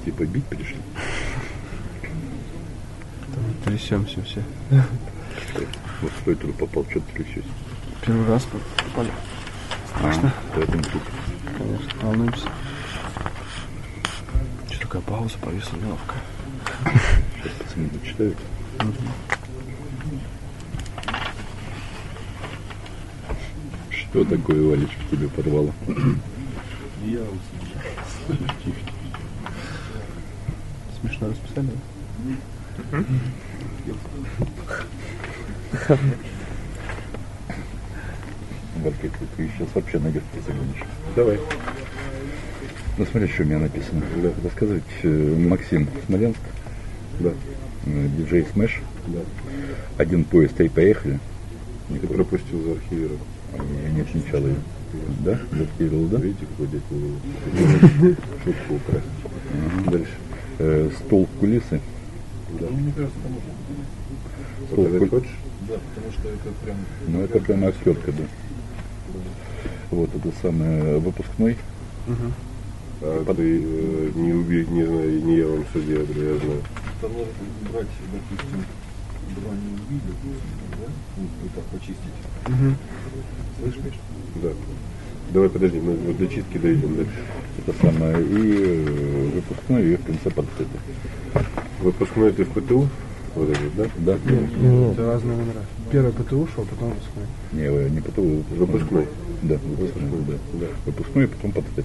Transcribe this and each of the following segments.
типа бить пришли? Трясемся все. Вот в твой труп попал, что ты трясешься? Первый раз попали. Страшно. Поэтому труп. Конечно, волнуемся. Что такая пауза повисла неловко. Сейчас пацаны дочитают. Что такое, Валечка, тебе порвало? Я Смешно расписали? Валька, ты сейчас вообще наверх загонишь. Давай. Ну смотри, что у меня написано. Да. Рассказывать Максим Смоленск. Да. Диджей Смэш. Да. Один поезд, и поехали. Ты пропустил за архивера. Я не отмечал ее. Да? Заархивировал, да? Видите, какой дядь шутку украсть. Дальше. Стол в кулисы. Да. Мне кажется, это можно. Стол в кулисы. Хочешь? Да, потому что это прям... Ну это прям актерка, да. Вот это самое выпускной. А ты не убей, не знаю, не я вам судья, я знаю. Там надо брать, допустим, два не увидел, да? И так почистить. Слышишь, Миш? Да. Давай подожди, мы вот до чистки дойдем дальше. Это самое. И выпускной, и в конце подсыпы. Выпускной ты в ПТУ? Вот этот, да? Да? Это разные номера. Первый ПТУ шел, потом выпускной. Не ПТУ. Выпускной. Да, выпускной, да. Выпускной, и потом подсыпы.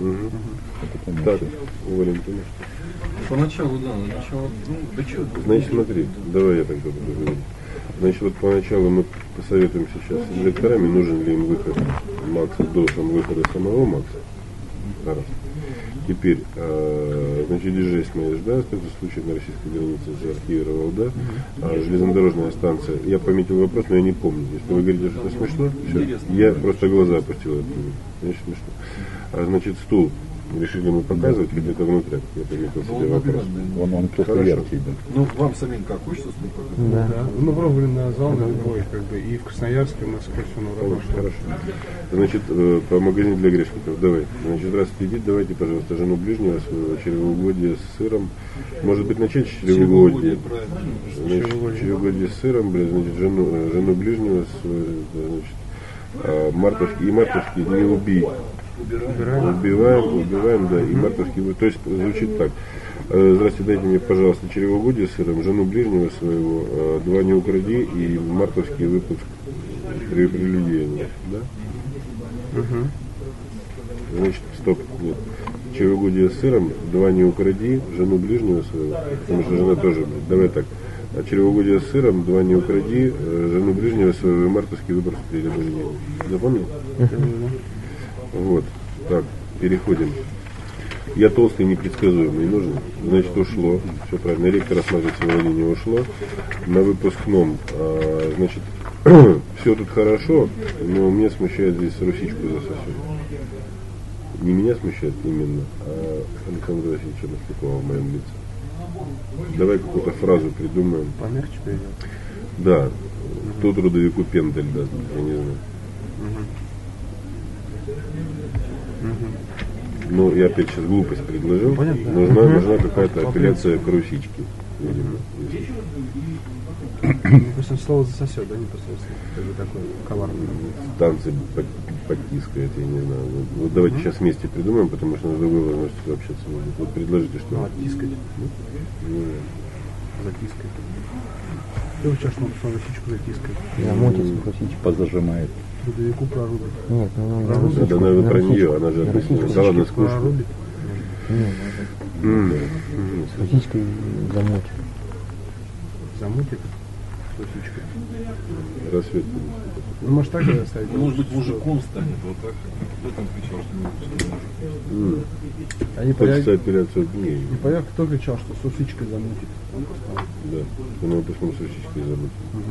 Так, Валентина. Поначалу, да, начало, ну, да что? Значит, смотри, давай я тогда буду говорить. Значит, вот поначалу мы посоветуем сейчас с директорами, нужен ли им выход Макса до выхода самого Макса. Раз. Теперь, значит, диджей Смэш, да, это случай на российской границе заархивировал, да, железнодорожная станция. Я пометил вопрос, но я не помню. Если вы говорите, что это смешно, все. Я просто глаза опустил. Значит, смешно. Значит, стул. Решили мы показывать, хотя это внутрь. Я пометил себе вопрос. Он просто яркий, да. Ну, вам самим как хочется с ним показать? Да. Мы пробовали на зал, на любой, как бы, и в Красноярске, и в Москве все на работе. Хорошо. Значит, по магазину для грешников. Давай. Значит, здравствуйте, Эдит, давайте, пожалуйста, жену ближнего своего чревоугодие с сыром. Может быть, начать с чревоугодия? Значит, чревоугодие с сыром, значит, жену ближнего своего, значит, мартовский, и мартовский не убий. Убиваем, да, и мартовский. То есть звучит так. Здравствуйте, дайте мне, пожалуйста, чревоугодие с сыром, жену ближнего своего, два не укради и мартовский выпуск прелюдия, да? Значит, стоп, нет. Чревоугодие с сыром, два не укради, жену ближнего своего, потому что жена тоже, давай так. Чревоугодие с сыром, два не укради, жену ближнего своего и мартовский выпуск прелюдия. Запомнил? Вот, так, переходим. Я толстый, непредсказуемый, нужен. Значит, ушло. Все правильно. Ректор осматривает владение, ушло. На выпускном, значит, все тут хорошо, но меня смущает здесь русичку засосет. Не меня смущает именно, а Александра Васильевича Маслякова в моем лице. Давай какую-то фразу придумаем. Помягче перейдем. Да. Кто трудовику пендель даст, я не знаю. Ну, я опять сейчас глупость предложил. Понятно. Нужна какая-то апелляция к русичке. Видимо. Допустим, слово засосет, да, непосредственно. Как бы такой коварный. Танцы подтискает, я не знаю. Вот давайте сейчас вместе придумаем, потому что на другой возможности общаться будет. Вот предложите, что. Ну, оттискать. Затискать. Ты сейчас можно русичку затискать. Замотить русичку. Позажимает. Трудовику прорубит. Нет, ну Прорубит. Да, наверное, про нее, она же обычно. Да ладно, скучно. Прорубит. с русичкой замотить. Замутит русичкой. Рассвет. Ну, может так и оставить. Может быть, мужиком станет, вот так. Кто там кричал, что не выпустил? Они Хочется апелляцию к ней. не понял, кто кричал, что с русичкой замутит. Да. На выпускном с русичкой забыть.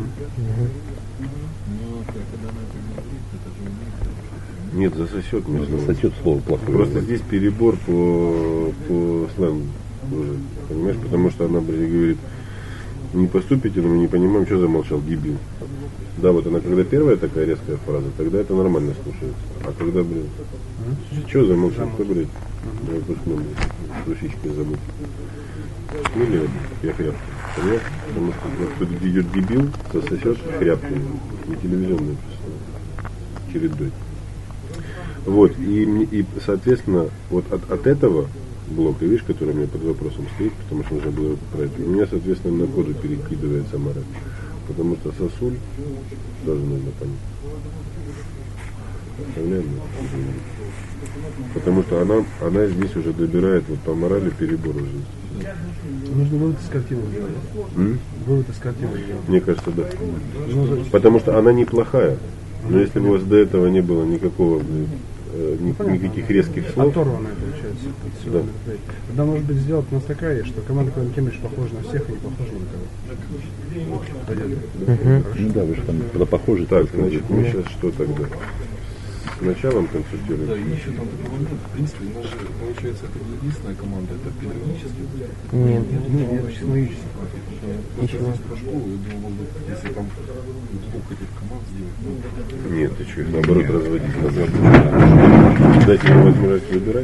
Ну, когда она это говорит, это же у них. Нет, засосет между. Засосет слово плохое. Просто здесь перебор по сленгу уже, понимаешь, потому что она, блин, говорит, не поступите, но мы не понимаем, что замолчал, дебил. Да, вот она, когда первая такая резкая фраза, тогда это нормально слушается. А когда, блин, что замолчал, кто, блядь, на выпускном, блядь. с усичкой замут. Ну нет, я хряпкой. Понимаешь? Потому что вот тут идет дебил, сосет хряпкой. Не телевизионное просто. Чередой. Вот, и соответственно, вот от этого блока, видишь, который у меня под вопросом стоит, потому что нужно было его поправить, у меня, соответственно, на коду перекидывается мораль. Потому что сосуль тоже нужно понять. Оставляем. Потому что она здесь уже добирает вот по морали перебор уже. Нужно вывод из картины делать. Вывод из картины делать. Мне кажется, да. Потому что она неплохая. Но если бы у вас до этого не было никакого, никаких резких слов. Оторванная получается. Да. Тогда может быть сделать у нас такая есть, что команда Клан Кембридж похожа на всех и не похожа на никого. Понятно? Ну да, вы же там когда похожи. Так, значит, мы сейчас что тогда? С началом консультируем. Да, и еще там такой момент, в принципе, у нас же, получается, это не единственная команда, это педагогический. Нет. Нет, технологически. Просто здесь про школу, я думал, если там двух этих команд сделать, ну, Нет, ты что, наоборот, разводить назад. Дайте ему возможность выбирать.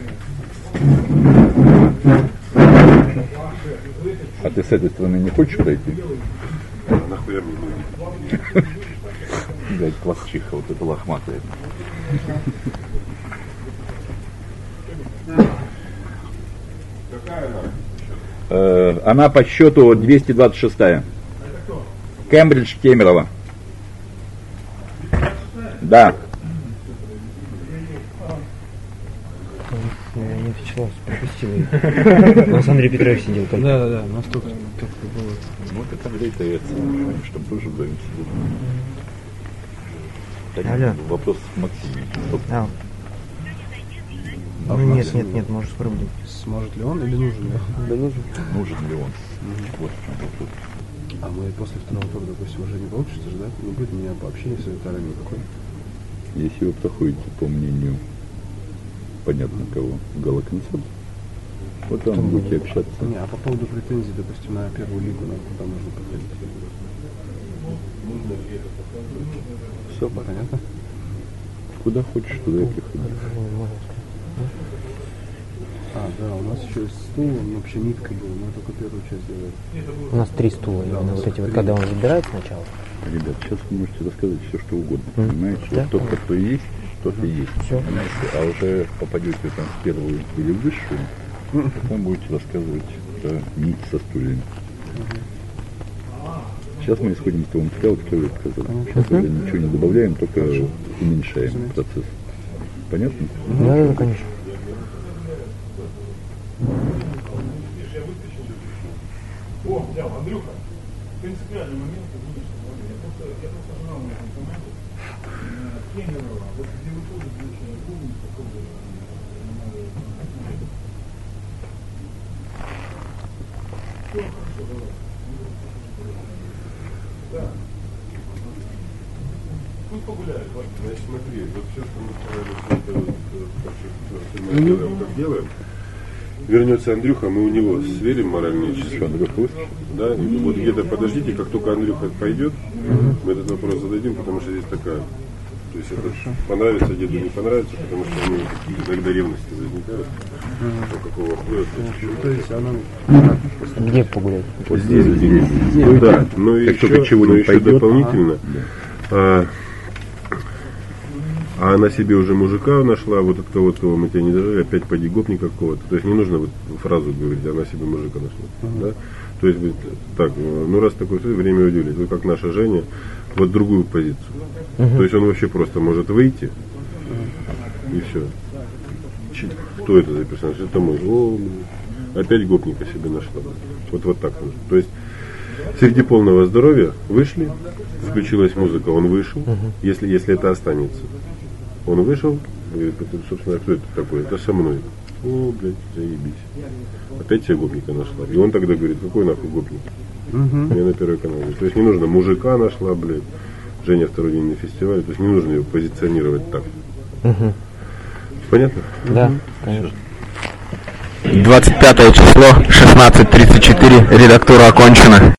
А ты с этой стороны не хочешь пройти? Нахуя мне нужно? Блядь, пластчиха вот эта лохматая. Она по счету 226-я. Кембридж, Кемерово. Да. Я не отвечал, пропустил ее. У нас Андрей Петрович сидел только. Да, у нас тут было. Вот это Андрей-то и оцениваем, чтобы тоже вдвоем сидеть. Алло. Вопрос к Максиму. А. Нет, может спробуем. Сможет ли он или нужен ли он? Да нужен. Нужен ли он? Вот в чем вопрос. А мы после второго тура, допустим, уже не получится же, да? Не будет у меня по общению с авторами никакой. Если вы проходите по мнению, понятно кого, галоконцерт, вот там будете общаться. Не, а по поводу претензий, допустим, на первую лигу, нам куда нужно подходить? Все понятно? Куда хочешь, туда и приходи. А, да, у нас еще есть стул, он вообще ниткой был, мы только первую часть делали. У нас 3 стула, именно вот эти вот, когда он забирает сначала. Ребят, сейчас вы можете рассказать все, что угодно. Понимаете? Да. Вот тот, кто есть, тот и есть. Всё. Понимаете? А уже попадете там в первую или в высшую, потом будете рассказывать про нить со стульями. Сейчас мы исходим из того материала, который вы сказали. Сейчас уже ничего не добавляем, только уменьшаем процесс. Понятно? Да, конечно. Значит, смотри, вот все, что мы сказали, все это вот, как делаем. Вернется Андрюха, мы у него сверим моральные часы. Андрюха выскочил? Да, и вот где-то подождите, как только Андрюха пойдет, мы этот вопрос зададим, потому что здесь такая. То есть это понравится деду, не понравится, потому что у него такие иногда ревности возникают. По какого вопроса. То есть она... Где погулять? Вот здесь. Да, но Как еще, только чего но не еще пойдет, дополнительно. А она себе уже мужика нашла, вот от кого-то мы тебя не дожили, опять поди гопника какого-то. То есть не нужно вот фразу говорить, она себе мужика нашла. Да? То есть, так, ну раз такое время уделить, вы как наша Женя, вот другую позицию. То есть он вообще просто может выйти, и все. Кто это за персонаж? Это мой. О, опять гопника себе нашла. Вот так нужно. То есть среди полного здоровья вышли, включилась музыка, он вышел, если это останется. Он вышел, говорит, собственно, кто это такой? Это со мной. О, блядь, заебись. Опять себе гопника нашла. И он тогда говорит, какой нахуй гопник? Я на Первый канал. То есть не нужно мужика нашла, блядь. Женя второй день на фестивале. То есть не нужно ее позиционировать так. Понятно? Да, конечно. 25 число, 16:34, редактура окончена.